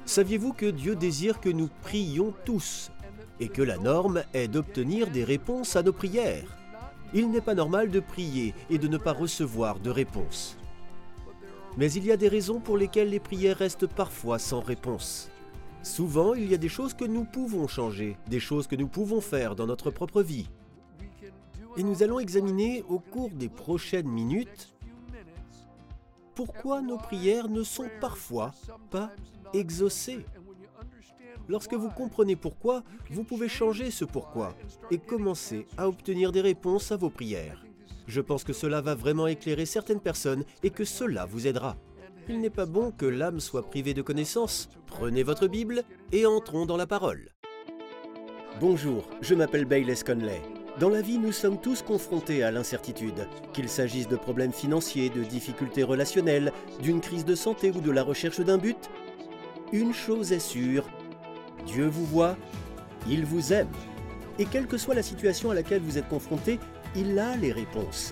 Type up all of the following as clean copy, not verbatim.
Saviez-vous que Dieu désire que nous prions tous et que la norme est d'obtenir des réponses à nos prières? Il n'est pas normal de prier et de ne pas recevoir de réponse. Mais il y a des raisons pour lesquelles les prières restent parfois sans réponse. Souvent, il y a des choses que nous pouvons changer, des choses que nous pouvons faire dans notre propre vie. Et nous allons examiner au cours des prochaines minutes pourquoi nos prières ne sont parfois pas exaucées. Lorsque vous comprenez pourquoi, vous pouvez changer ce pourquoi et commencer à obtenir des réponses à vos prières. Je pense que cela va vraiment éclairer certaines personnes et que cela vous aidera. Il n'est pas bon que l'âme soit privée de connaissances. Prenez votre Bible et entrons dans la parole. Bonjour, je m'appelle Bayless Conley. Dans la vie, nous sommes tous confrontés à l'incertitude, qu'il s'agisse de problèmes financiers, de difficultés relationnelles, d'une crise de santé ou de la recherche d'un but. Une chose est sûre, Dieu vous voit, il vous aime. Et quelle que soit la situation à laquelle vous êtes confronté, il a les réponses.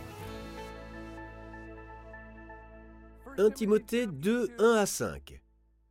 1 Timothée 2, 1 à 5.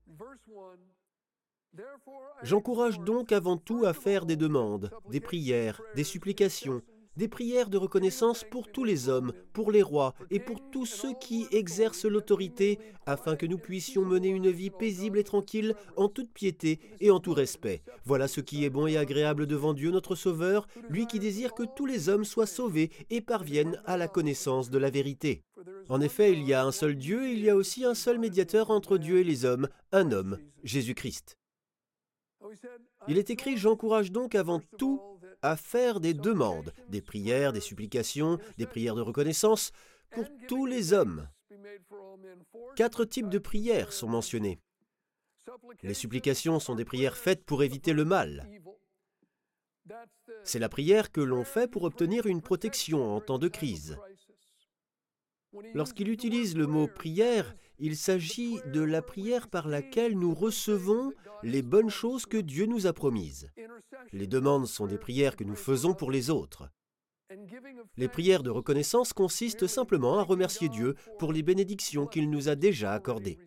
J'encourage donc avant tout à faire des demandes, des prières, des supplications, des prières de reconnaissance pour tous les hommes, pour les rois et pour tous ceux qui exercent l'autorité, afin que nous puissions mener une vie paisible et tranquille en toute piété et en tout respect. Voilà ce qui est bon et agréable devant Dieu notre Sauveur, lui qui désire que tous les hommes soient sauvés et parviennent à la connaissance de la vérité. En effet, il y a un seul Dieu et il y a aussi un seul médiateur entre Dieu et les hommes, un homme, Jésus-Christ. Il est écrit « J'encourage donc avant tout à faire des demandes, des prières, des supplications, des prières de reconnaissance pour tous les hommes. » 4 types de prières sont mentionnés. Les supplications sont des prières faites pour éviter le mal. C'est la prière que l'on fait pour obtenir une protection en temps de crise. Lorsqu'il utilise le mot « prière », il s'agit de la prière par laquelle nous recevons les bonnes choses que Dieu nous a promises. Les demandes sont des prières que nous faisons pour les autres. Les prières de reconnaissance consistent simplement à remercier Dieu pour les bénédictions qu'il nous a déjà accordées.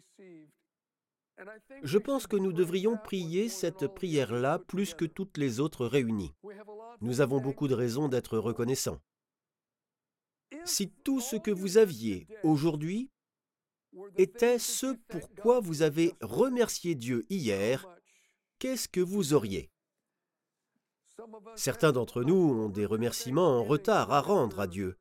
Je pense que nous devrions prier cette prière-là plus que toutes les autres réunies. Nous avons beaucoup de raisons d'être reconnaissants. Si tout ce que vous aviez aujourd'hui était ce pourquoi vous avez remercié Dieu hier, qu'est-ce que vous auriez? Certains d'entre nous ont des remerciements en retard à rendre à Dieu.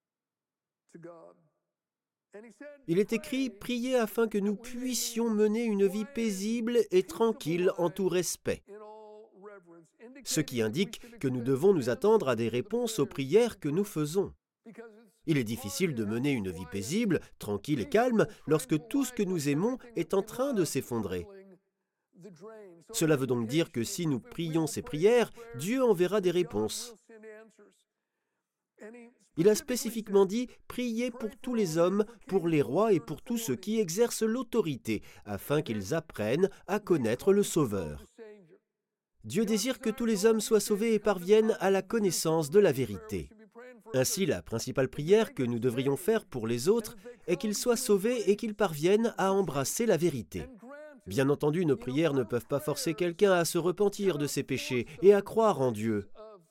Il est écrit « Priez afin que nous puissions mener une vie paisible et tranquille en tout respect », ce qui indique que nous devons nous attendre à des réponses aux prières que nous faisons. Il est difficile de mener une vie paisible, tranquille et calme lorsque tout ce que nous aimons est en train de s'effondrer. Cela veut donc dire que si nous prions ces prières, Dieu enverra des réponses. Il a spécifiquement dit « Priez pour tous les hommes, pour les rois et pour tous ceux qui exercent l'autorité, afin qu'ils apprennent à connaître le Sauveur. » Dieu désire que tous les hommes soient sauvés et parviennent à la connaissance de la vérité. Ainsi, la principale prière que nous devrions faire pour les autres est qu'ils soient sauvés et qu'ils parviennent à embrasser la vérité. Bien entendu, nos prières ne peuvent pas forcer quelqu'un à se repentir de ses péchés et à croire en Dieu.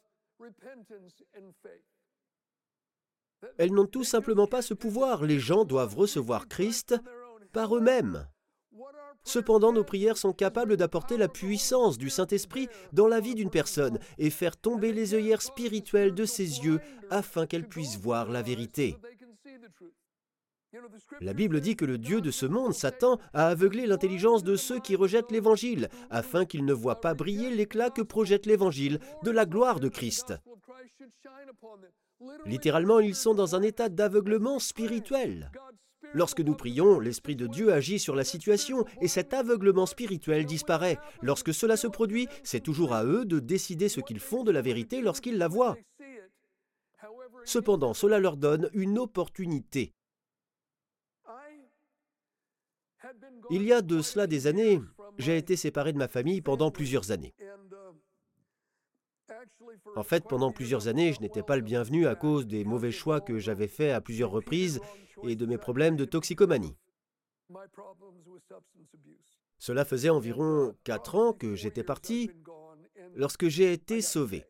Elles n'ont tout simplement pas ce pouvoir. Les gens doivent recevoir Christ par eux-mêmes. Cependant, nos prières sont capables d'apporter la puissance du Saint-Esprit dans la vie d'une personne et faire tomber les œillères spirituelles de ses yeux afin qu'elle puisse voir la vérité. La Bible dit que le Dieu de ce monde, Satan, a aveuglé l'intelligence de ceux qui rejettent l'Évangile, afin qu'ils ne voient pas briller l'éclat que projette l'Évangile de la gloire de Christ. Littéralement, ils sont dans un état d'aveuglement spirituel. Lorsque nous prions, l'Esprit de Dieu agit sur la situation et cet aveuglement spirituel disparaît. Lorsque cela se produit, c'est toujours à eux de décider ce qu'ils font de la vérité lorsqu'ils la voient. Cependant, cela leur donne une opportunité. Il y a de cela des années, j'ai été séparé de ma famille pendant plusieurs années. En fait, pendant plusieurs années, je n'étais pas le bienvenu à cause des mauvais choix que j'avais faits à plusieurs reprises et de mes problèmes de toxicomanie. Cela faisait environ 4 ans que j'étais parti lorsque j'ai été sauvé.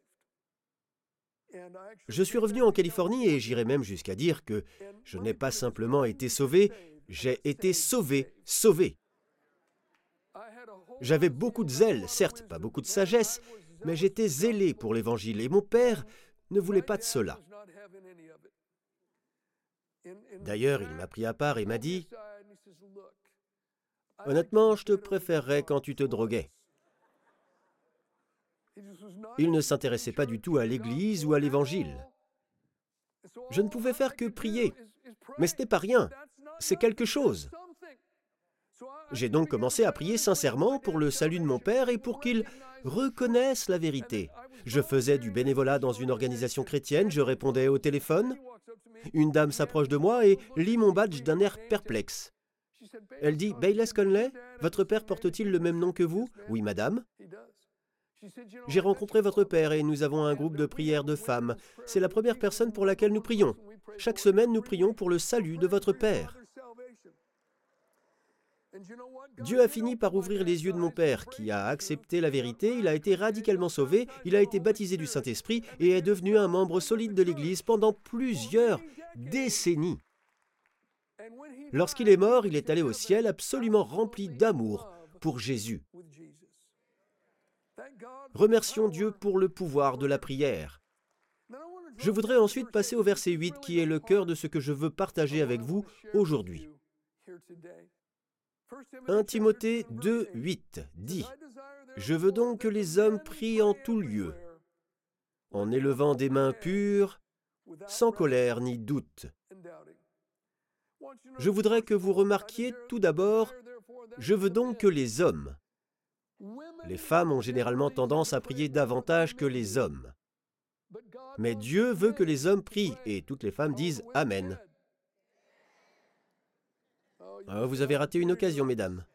Je suis revenu en Californie et j'irai même jusqu'à dire que je n'ai pas simplement été sauvé, j'ai été sauvé. J'avais beaucoup de zèle, certes, pas beaucoup de sagesse, mais j'étais zélé pour l'Évangile et mon père ne voulait pas de cela. D'ailleurs, il m'a pris à part et m'a dit « Honnêtement, je te préférerais quand tu te droguais. » Il ne s'intéressait pas du tout à l'Église ou à l'Évangile. Je ne pouvais faire que prier, mais ce n'est pas rien, c'est quelque chose. J'ai donc commencé à prier sincèrement pour le salut de mon père et pour qu'il reconnaisse la vérité. Je faisais du bénévolat dans une organisation chrétienne, je répondais au téléphone. Une dame s'approche de moi et lit mon badge d'un air perplexe. Elle dit « Bayless Conley, votre père porte-t-il le même nom que vous ?»« Oui, madame. » « J'ai rencontré votre père et nous avons un groupe de prière de femmes. C'est la première personne pour laquelle nous prions. Chaque semaine, nous prions pour le salut de votre père. » Dieu a fini par ouvrir les yeux de mon père, qui a accepté la vérité, il a été radicalement sauvé, il a été baptisé du Saint-Esprit et est devenu un membre solide de l'Église pendant plusieurs décennies. Lorsqu'il est mort, il est allé au ciel absolument rempli d'amour pour Jésus. Remercions Dieu pour le pouvoir de la prière. Je voudrais ensuite passer au verset 8, qui est le cœur de ce que je veux partager avec vous aujourd'hui. 1 Timothée 2, 8 dit « Je veux donc que les hommes prient en tout lieu, en élevant des mains pures, sans colère ni doute. » Je voudrais que vous remarquiez tout d'abord « Je veux donc que les hommes ». Les femmes ont généralement tendance à prier davantage que les hommes. Mais Dieu veut que les hommes prient, et toutes les femmes disent « Amen ». Oh, vous avez raté une occasion, mesdames.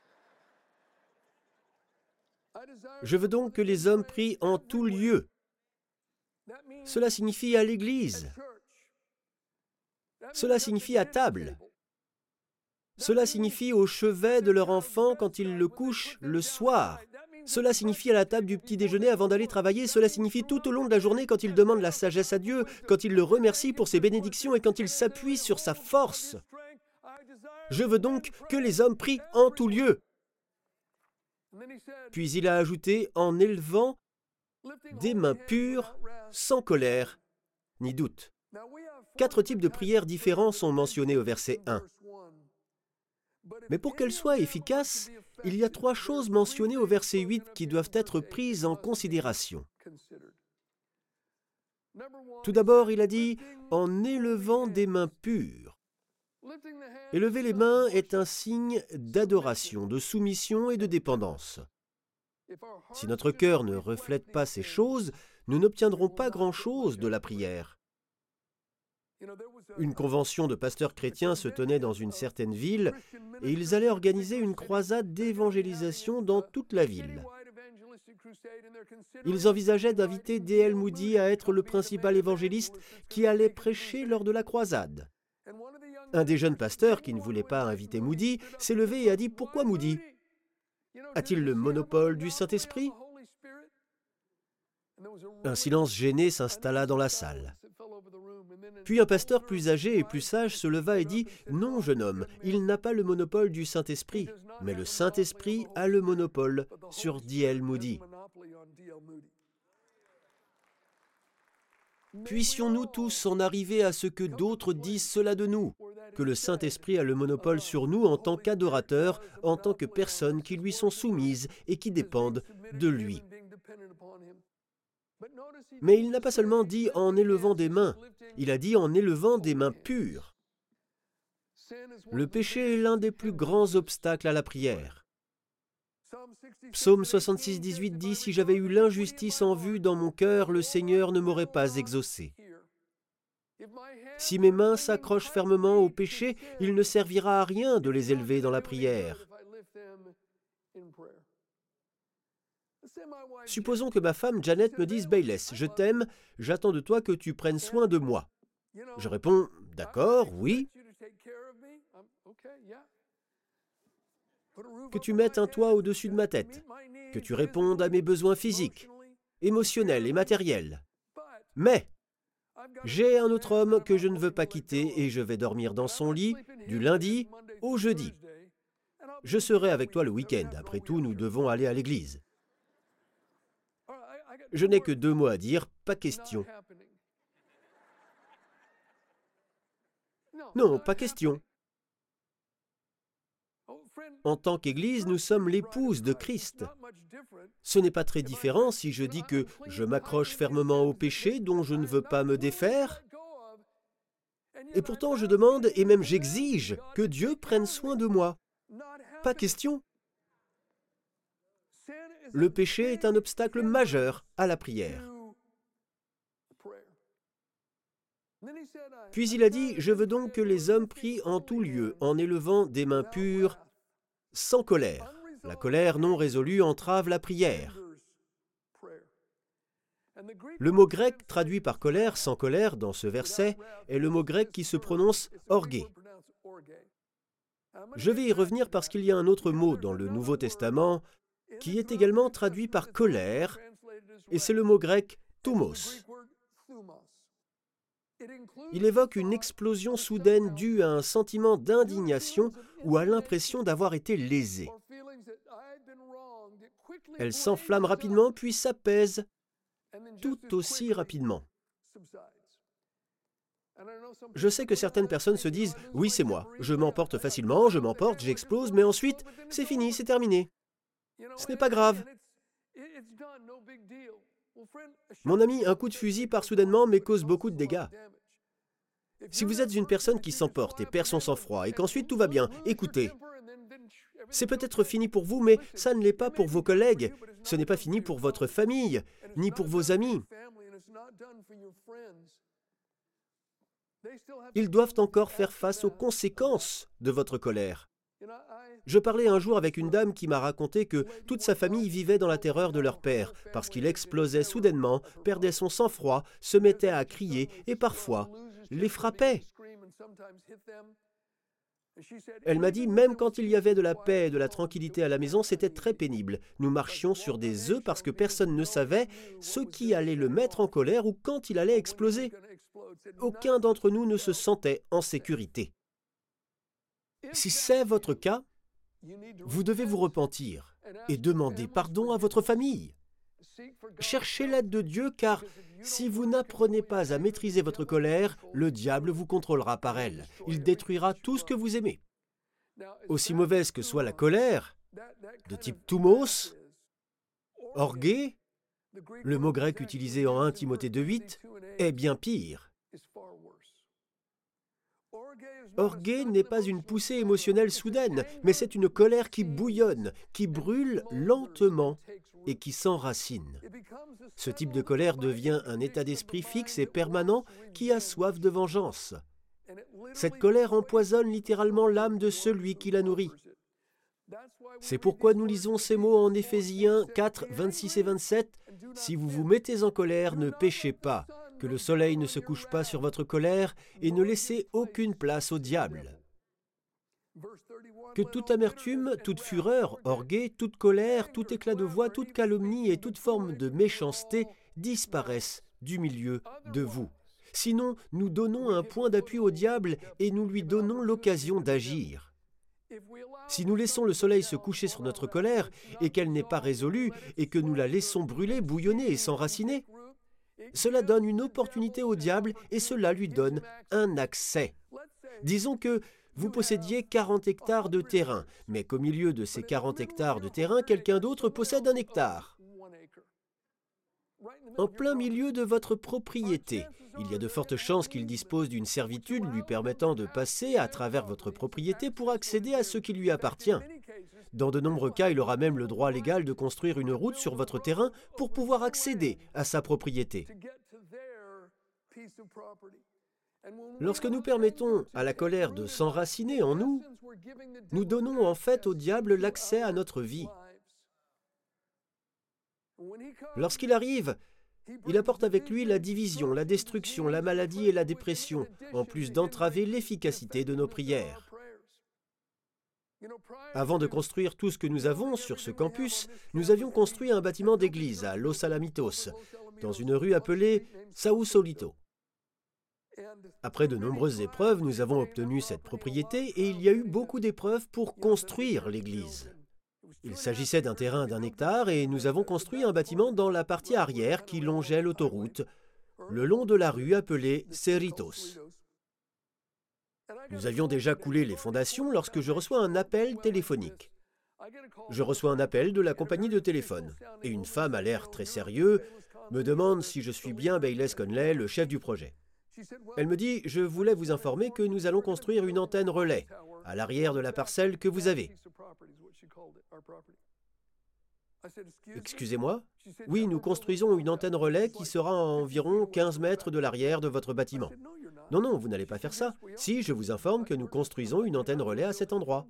Je veux donc que les hommes prient en tout lieu. Cela signifie à l'église. Cela signifie à table. Cela signifie au chevet de leur enfant quand ils le couchent le soir. Cela signifie à la table du petit déjeuner avant d'aller travailler. Cela signifie tout au long de la journée quand ils demandent la sagesse à Dieu, quand ils le remercient pour ses bénédictions et quand ils s'appuient sur sa force. Je veux donc que les hommes prient en tout lieu. Puis il a ajouté en élevant des mains pures, sans colère ni doute. 4 types de prières différents sont mentionnés au verset 1. Mais pour qu'elles soient efficaces, il y a 3 choses mentionnées au verset 8 qui doivent être prises en considération. Tout d'abord, il a dit « en élevant des mains pures ». Élever les mains est un signe d'adoration, de soumission et de dépendance. Si notre cœur ne reflète pas ces choses, nous n'obtiendrons pas grand-chose de la prière. Une convention de pasteurs chrétiens se tenait dans une certaine ville et ils allaient organiser une croisade d'évangélisation dans toute la ville. Ils envisageaient d'inviter D.L. Moody à être le principal évangéliste qui allait prêcher lors de la croisade. Un des jeunes pasteurs qui ne voulait pas inviter Moody s'est levé et a dit « Pourquoi Moody? A-t-il le monopole du Saint-Esprit » Un silence gêné s'installa dans la salle. Puis un pasteur plus âgé et plus sage se leva et dit « Non, jeune homme, il n'a pas le monopole du Saint-Esprit, mais le Saint-Esprit a le monopole sur D.L. Moody. » Puissions-nous tous en arriver à ce que d'autres disent cela de nous, que le Saint-Esprit a le monopole sur nous en tant qu'adorateurs, en tant que personnes qui lui sont soumises et qui dépendent de lui. Mais il n'a pas seulement dit en élevant des mains, il a dit en élevant des mains pures. Le péché est l'un des plus grands obstacles à la prière. Psaume 66, 18 dit « Si j'avais eu l'injustice en vue dans mon cœur, le Seigneur ne m'aurait pas exaucé. Si mes mains s'accrochent fermement au péché, il ne servira à rien de les élever dans la prière. » Supposons que ma femme Janet me dise « Bayless, je t'aime, j'attends de toi que tu prennes soin de moi. » Je réponds « D'accord, oui. » que tu mettes un toit au-dessus de ma tête, que tu répondes à mes besoins physiques, émotionnels et matériels. Mais j'ai un autre homme que je ne veux pas quitter et je vais dormir dans son lit du lundi au jeudi. Je serai avec toi le week-end. Après tout, nous devons aller à l'église. Je n'ai que 2 mots à dire, pas question. Non, pas question. En tant qu'Église, nous sommes l'épouse de Christ. Ce n'est pas très différent si je dis que je m'accroche fermement au péché dont je ne veux pas me défaire. Et pourtant, je demande et même j'exige que Dieu prenne soin de moi. Pas question. Le péché est un obstacle majeur à la prière. Puis il a dit, « Je veux donc que les hommes prient en tout lieu, en élevant des mains pures, sans colère. » La colère non résolue entrave la prière. Le mot grec traduit par colère, sans colère, dans ce verset, est le mot grec qui se prononce orgué. Je vais y revenir parce qu'il y a un autre mot dans le Nouveau Testament qui est également traduit par colère, et c'est le mot grec thumos. Il évoque une explosion soudaine due à un sentiment d'indignation ou à l'impression d'avoir été lésé. Elle s'enflamme rapidement puis s'apaise tout aussi rapidement. Je sais que certaines personnes se disent « Oui, c'est moi, je m'emporte facilement, je m'emporte, j'explose, mais ensuite, c'est fini, c'est terminé. Ce n'est pas grave. » Mon ami, un coup de fusil part soudainement mais cause beaucoup de dégâts. Si vous êtes une personne qui s'emporte et perd son sang-froid et qu'ensuite tout va bien, écoutez. C'est peut-être fini pour vous, mais ça ne l'est pas pour vos collègues. Ce n'est pas fini pour votre famille, ni pour vos amis. Ils doivent encore faire face aux conséquences de votre colère. Je parlais un jour avec une dame qui m'a raconté que toute sa famille vivait dans la terreur de leur père, parce qu'il explosait soudainement, perdait son sang-froid, se mettait à crier et parfois les frappait. Elle m'a dit, même quand il y avait de la paix et de la tranquillité à la maison, c'était très pénible. Nous marchions sur des œufs parce que personne ne savait ce qui allait le mettre en colère ou quand il allait exploser. Aucun d'entre nous ne se sentait en sécurité. Si c'est votre cas, vous devez vous repentir et demander pardon à votre famille. Cherchez l'aide de Dieu car si vous n'apprenez pas à maîtriser votre colère, le diable vous contrôlera par elle. Il détruira tout ce que vous aimez. Aussi mauvaise que soit la colère, de type thumos, orgué, le mot grec utilisé en 1 Timothée 2,8, est bien pire. Orgueil n'est pas une poussée émotionnelle soudaine, mais c'est une colère qui bouillonne, qui brûle lentement et qui s'enracine. Ce type de colère devient un état d'esprit fixe et permanent qui a soif de vengeance. Cette colère empoisonne littéralement l'âme de celui qui la nourrit. C'est pourquoi nous lisons ces mots en Éphésiens 4, 26 et 27. « Si vous vous mettez en colère, ne péchez pas. Que le soleil ne se couche pas sur votre colère et ne laissez aucune place au diable. Que toute amertume, toute fureur, orgueil, toute colère, tout éclat de voix, toute calomnie et toute forme de méchanceté disparaissent du milieu de vous. Sinon, nous donnons un point d'appui au diable et nous lui donnons l'occasion d'agir. Si nous laissons le soleil se coucher sur notre colère et qu'elle n'est pas résolue et que nous la laissons brûler, bouillonner et s'enraciner, cela donne une opportunité au diable et cela lui donne un accès. Disons que vous possédiez 40 hectares de terrain, mais qu'au milieu de ces 40 hectares de terrain, quelqu'un d'autre possède 1 hectare. En plein milieu de votre propriété, il y a de fortes chances qu'il dispose d'une servitude lui permettant de passer à travers votre propriété pour accéder à ce qui lui appartient. Dans de nombreux cas, il aura même le droit légal de construire une route sur votre terrain pour pouvoir accéder à sa propriété. Lorsque nous permettons à la colère de s'enraciner en nous, nous donnons en fait au diable l'accès à notre vie. Lorsqu'il arrive, il apporte avec lui la division, la destruction, la maladie et la dépression, en plus d'entraver l'efficacité de nos prières. Avant de construire tout ce que nous avons sur ce campus, nous avions construit un bâtiment d'église à Los Alamitos, dans une rue appelée Sausalito. Après de nombreuses épreuves, nous avons obtenu cette propriété et il y a eu beaucoup d'épreuves pour construire l'église. Il s'agissait d'un terrain d'1 hectare et nous avons construit un bâtiment dans la partie arrière qui longeait l'autoroute, le long de la rue appelée Cerritos. Nous avions déjà coulé les fondations lorsque je reçois un appel téléphonique. Je reçois un appel de la compagnie de téléphone et une femme à l'air très sérieux me demande si je suis bien Bayless Conley, le chef du projet. Elle me dit « Je voulais vous informer que nous allons construire une antenne relais à l'arrière de la parcelle que vous avez. » Excusez-moi? Oui, nous construisons une antenne relais qui sera à environ 15 mètres de l'arrière de votre bâtiment. Non, non, vous n'allez pas faire ça. Si, je vous informe que nous construisons une antenne relais à cet endroit.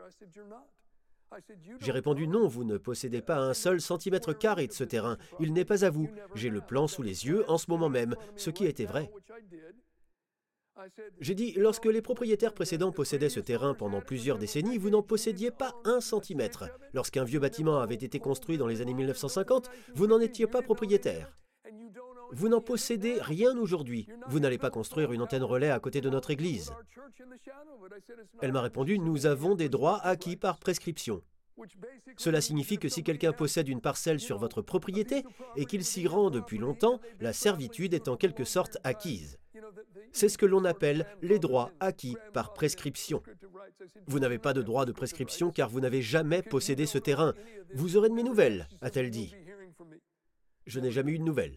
J'ai répondu non, vous ne possédez pas un seul centimètre carré de ce terrain. Il n'est pas à vous. J'ai le plan sous les yeux en ce moment même, ce qui était vrai. J'ai dit, lorsque les propriétaires précédents possédaient ce terrain pendant plusieurs décennies, vous n'en possédiez pas 1 centimètre. Lorsqu'un vieux bâtiment avait été construit dans les années 1950, vous n'en étiez pas propriétaire. Vous n'en possédez rien aujourd'hui. Vous n'allez pas construire une antenne relais à côté de notre église. Elle m'a répondu, nous avons des droits acquis par prescription. Cela signifie que si quelqu'un possède une parcelle sur votre propriété et qu'il s'y rend depuis longtemps, la servitude est en quelque sorte acquise. C'est ce que l'on appelle les droits acquis par prescription. Vous n'avez pas de droit de prescription car vous n'avez jamais possédé ce terrain. Vous aurez de mes nouvelles, a-t-elle dit. Je n'ai jamais eu de nouvelles.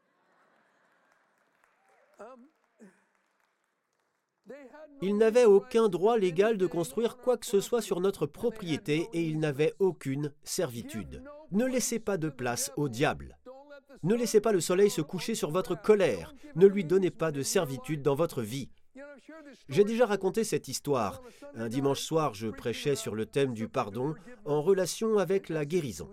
Ils n'avaient aucun droit légal de construire quoi que ce soit sur notre propriété et ils n'avaient aucune servitude. Ne laissez pas de place au diable. Ne laissez pas le soleil se coucher sur votre colère. Ne lui donnez pas de servitude dans votre vie. J'ai déjà raconté cette histoire. Un dimanche soir, je prêchais sur le thème du pardon en relation avec la guérison.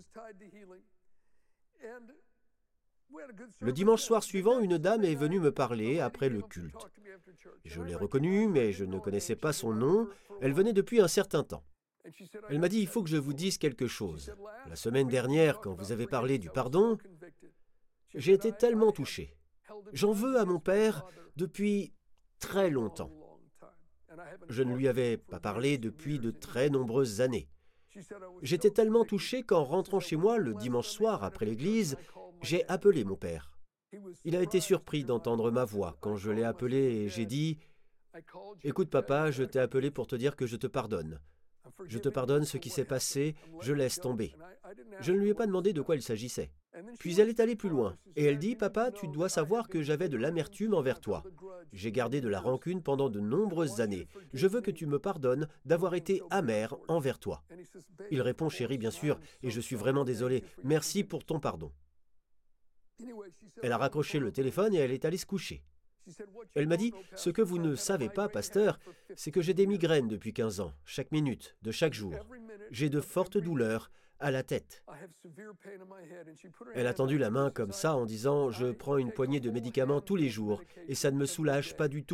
Le dimanche soir suivant, une dame est venue me parler après le culte. Je l'ai reconnue, mais je ne connaissais pas son nom. Elle venait depuis un certain temps. Elle m'a dit, il faut que je vous dise quelque chose. La semaine dernière, quand vous avez parlé du pardon, j'ai été tellement touché. J'en veux à mon père depuis très longtemps. Je ne lui avais pas parlé depuis de très nombreuses années. J'étais tellement touché qu'en rentrant chez moi le dimanche soir après l'église, j'ai appelé mon père. Il a été surpris d'entendre ma voix quand je l'ai appelé et j'ai dit « Écoute papa, je t'ai appelé pour te dire que je te pardonne. Je te pardonne ce qui s'est passé, je laisse tomber. » Je ne lui ai pas demandé de quoi il s'agissait. Puis elle est allée plus loin et elle dit « Papa, tu dois savoir que j'avais de l'amertume envers toi. J'ai gardé de la rancune pendant de nombreuses années. Je veux que tu me pardonnes d'avoir été amer envers toi. » Il répond « Chérie, bien sûr, et je suis vraiment désolé. Merci pour ton pardon. » Elle a raccroché le téléphone et elle est allée se coucher. Elle m'a dit « Ce que vous ne savez pas, pasteur, c'est que j'ai des migraines depuis 15 ans, chaque minute, de chaque jour. J'ai de fortes douleurs à la tête. » Elle a tendu la main comme ça en disant « Je prends une poignée de médicaments tous les jours et ça ne me soulage pas du tout. »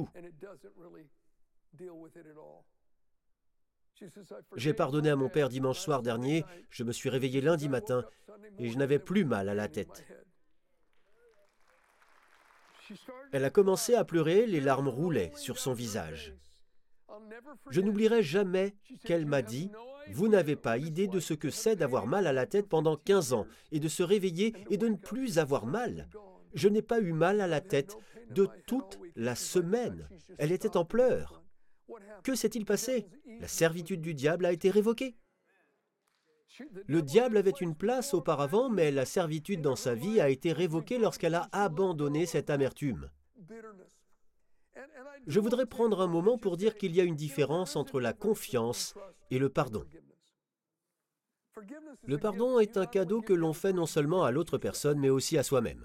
J'ai pardonné à mon père dimanche soir dernier, je me suis réveillé lundi matin et je n'avais plus mal à la tête. Elle a commencé à pleurer, les larmes roulaient sur son visage. Je n'oublierai jamais qu'elle m'a dit « Vous n'avez pas idée de ce que c'est d'avoir mal à la tête pendant 15 ans et de se réveiller et de ne plus avoir mal. Je n'ai pas eu mal à la tête de toute la semaine. » Elle était en pleurs. Que s'est-il passé? La servitude du diable a été révoquée. Le diable avait une place auparavant, mais la servitude dans sa vie a été révoquée lorsqu'elle a abandonné cette amertume. Je voudrais prendre un moment pour dire qu'il y a une différence entre la confiance et le pardon. Le pardon est un cadeau que l'on fait non seulement à l'autre personne, mais aussi à soi-même.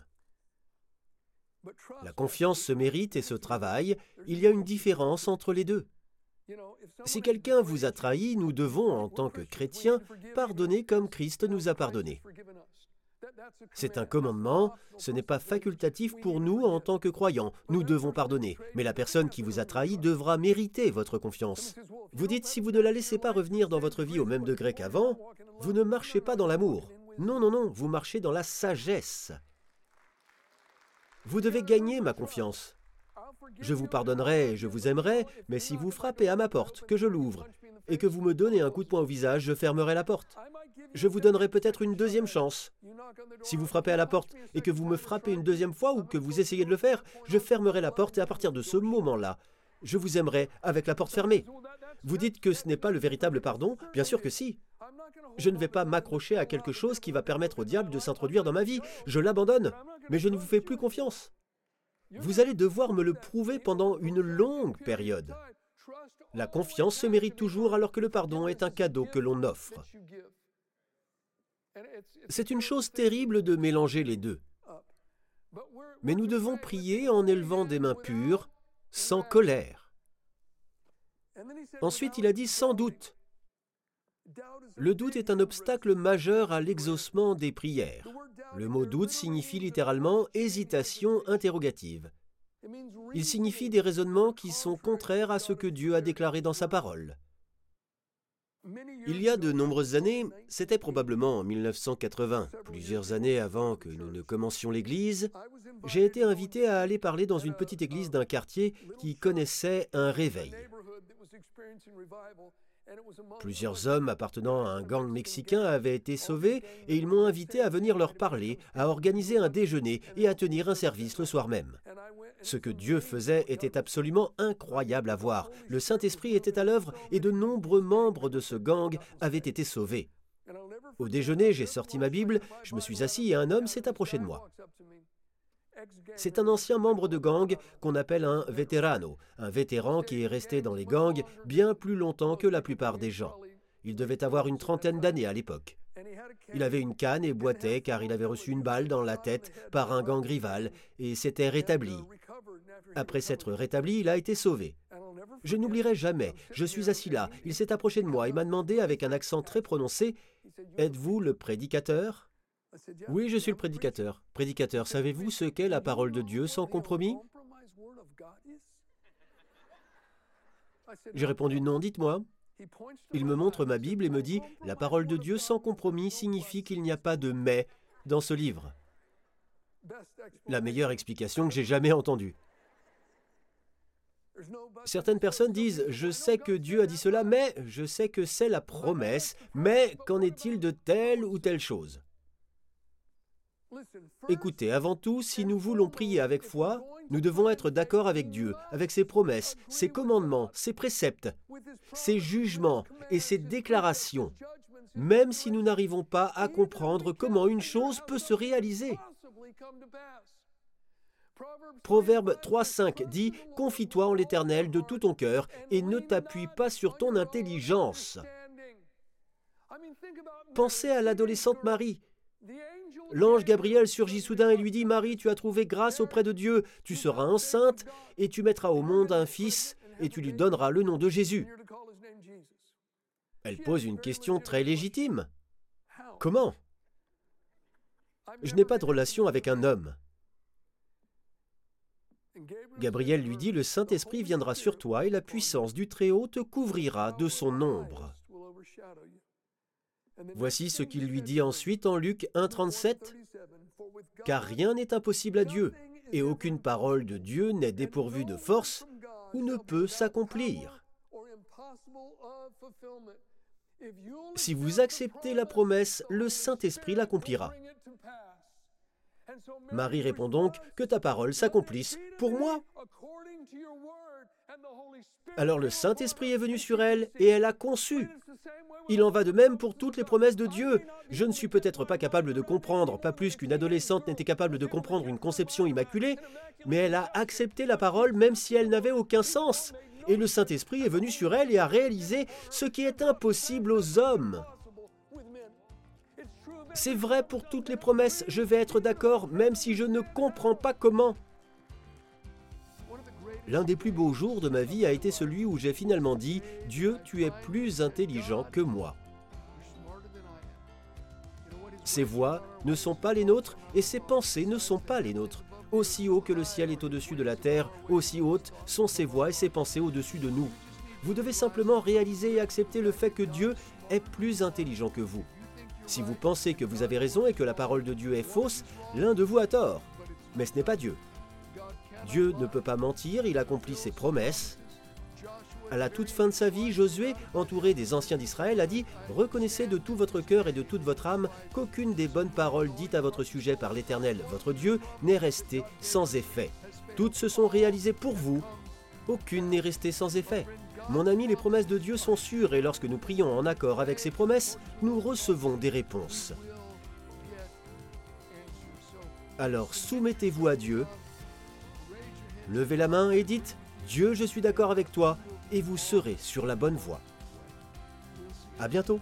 La confiance se mérite et se travaille. Il y a une différence entre les deux. Si quelqu'un vous a trahi, nous devons, en tant que chrétiens, pardonner comme Christ nous a pardonné. C'est un commandement, ce n'est pas facultatif pour nous en tant que croyants. Nous devons pardonner, mais la personne qui vous a trahi devra mériter votre confiance. Vous dites, si vous ne la laissez pas revenir dans votre vie au même degré qu'avant, vous ne marchez pas dans l'amour. Non, non, non, vous marchez dans la sagesse. Vous devez gagner ma confiance. Je vous pardonnerai et je vous aimerai, mais si vous frappez à ma porte, que je l'ouvre, et que vous me donnez un coup de poing au visage, je fermerai la porte. Je vous donnerai peut-être une deuxième chance. Si vous frappez à la porte et que vous me frappez une deuxième fois ou que vous essayez de le faire, je fermerai la porte et à partir de ce moment-là, je vous aimerai avec la porte fermée. Vous dites que ce n'est pas le véritable pardon? Bien sûr que si. Je ne vais pas m'accrocher à quelque chose qui va permettre au diable de s'introduire dans ma vie. Je l'abandonne, mais je ne vous fais plus confiance. Vous allez devoir me le prouver pendant une longue période. La confiance se mérite toujours alors que le pardon est un cadeau que l'on offre. C'est une chose terrible de mélanger les deux. Mais nous devons prier en élevant des mains pures, sans colère. Ensuite, il a dit sans doute. Le doute est un obstacle majeur à l'exaucement des prières. Le mot doute signifie littéralement hésitation interrogative. Il signifie des raisonnements qui sont contraires à ce que Dieu a déclaré dans sa parole. Il y a de nombreuses années, c'était probablement en 1980, plusieurs années avant que nous ne commencions l'église, j'ai été invité à aller parler dans une petite église d'un quartier qui connaissait un réveil. Plusieurs hommes appartenant à un gang mexicain avaient été sauvés et ils m'ont invité à venir leur parler, à organiser un déjeuner et à tenir un service le soir même. Ce que Dieu faisait était absolument incroyable à voir. Le Saint-Esprit était à l'œuvre et de nombreux membres de ce gang avaient été sauvés. Au déjeuner, j'ai sorti ma Bible, je me suis assis et un homme s'est approché de moi. C'est un ancien membre de gang qu'on appelle un veterano, un vétéran qui est resté dans les gangs bien plus longtemps que la plupart des gens. Il devait avoir une trentaine d'années à l'époque. Il avait une canne et boitait car il avait reçu une balle dans la tête par un gang rival et s'était rétabli. Après s'être rétabli, il a été sauvé. Je n'oublierai jamais, je suis assis là, il s'est approché de moi et m'a demandé avec un accent très prononcé « Êtes-vous le prédicateur ?» Oui, je suis le prédicateur. Prédicateur, savez-vous ce qu'est la parole de Dieu sans compromis? J'ai répondu non, dites-moi. Il me montre ma Bible et me dit « La parole de Dieu sans compromis signifie qu'il n'y a pas de « mais » dans ce livre. » La meilleure explication que j'ai jamais entendue. Certaines personnes disent « Je sais que Dieu a dit cela, mais je sais que c'est la promesse, mais qu'en est-il de telle ou telle chose ?» Écoutez, avant tout, si nous voulons prier avec foi, nous devons être d'accord avec Dieu, avec ses promesses, ses commandements, ses préceptes, ses jugements et ses déclarations, même si nous n'arrivons pas à comprendre comment une chose peut se réaliser. Proverbe 3,5 dit « Confie-toi en l'Éternel de tout ton cœur et ne t'appuie pas sur ton intelligence. » Pensez à l'adolescente Marie. L'ange Gabriel surgit soudain et lui dit « Marie, tu as trouvé grâce auprès de Dieu, tu seras enceinte et tu mettras au monde un fils et tu lui donneras le nom de Jésus. » Elle pose une question très légitime. Comment? Je n'ai pas de relation avec un homme. Gabriel lui dit « Le Saint-Esprit viendra sur toi et la puissance du Très-Haut te couvrira de son ombre. » Voici ce qu'il lui dit ensuite en Luc 1,37. « Car rien n'est impossible à Dieu, et aucune parole de Dieu n'est dépourvue de force ou ne peut s'accomplir. » Si vous acceptez la promesse, le Saint-Esprit l'accomplira. Marie répond donc « Que ta parole s'accomplisse pour moi. » Alors le Saint-Esprit est venu sur elle et elle a conçu. Il en va de même pour toutes les promesses de Dieu. Je ne suis peut-être pas capable de comprendre, pas plus qu'une adolescente n'était capable de comprendre une conception immaculée, mais elle a accepté la parole même si elle n'avait aucun sens. Et le Saint-Esprit est venu sur elle et a réalisé ce qui est impossible aux hommes. C'est vrai pour toutes les promesses, je vais être d'accord même si je ne comprends pas comment. L'un des plus beaux jours de ma vie a été celui où j'ai finalement dit « Dieu, tu es plus intelligent que moi. » Ses voies ne sont pas les nôtres et ses pensées ne sont pas les nôtres. Aussi haut que le ciel est au-dessus de la terre, aussi hautes sont ses voies et ses pensées au-dessus de nous. Vous devez simplement réaliser et accepter le fait que Dieu est plus intelligent que vous. Si vous pensez que vous avez raison et que la parole de Dieu est fausse, l'un de vous a tort. Mais ce n'est pas Dieu. Dieu ne peut pas mentir, il accomplit ses promesses. À la toute fin de sa vie, Josué, entouré des anciens d'Israël, a dit « Reconnaissez de tout votre cœur et de toute votre âme qu'aucune des bonnes paroles dites à votre sujet par l'Éternel, votre Dieu, n'est restée sans effet. Toutes se sont réalisées pour vous. Aucune n'est restée sans effet. Mon ami, les promesses de Dieu sont sûres et lorsque nous prions en accord avec ses promesses, nous recevons des réponses. Alors soumettez-vous à Dieu. Levez la main et dites « Dieu, je suis d'accord avec toi » et vous serez sur la bonne voie. À bientôt.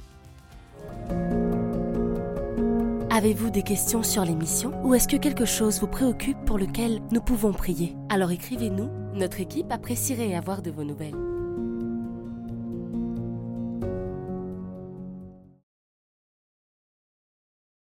Avez-vous des questions sur l'émission ou est-ce que quelque chose vous préoccupe pour lequel nous pouvons prier? Alors écrivez-nous, notre équipe apprécierait avoir de vos nouvelles.